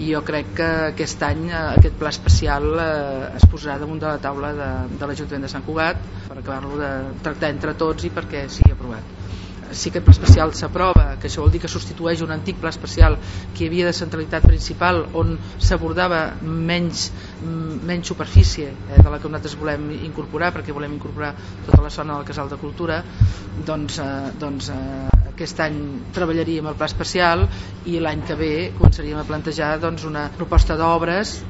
jo crec que aquest any aquest pla especial es posarà damunt de la taula de l'Ajuntament de Sant Cugat per acabar-lo de tractar entre tots i perquè sigui aprovat. Si aquest pla especial s'aprova, que això vol dir que substitueix un antic pla especial que hi havia de centralitat principal on s'abordava menys superfície de la que nosaltres volem incorporar, perquè volem incorporar tota la zona del Casal de Cultura, doncs aquest any treballaríem el pla especial i l'any que ve començaríem a plantejar una proposta d'obres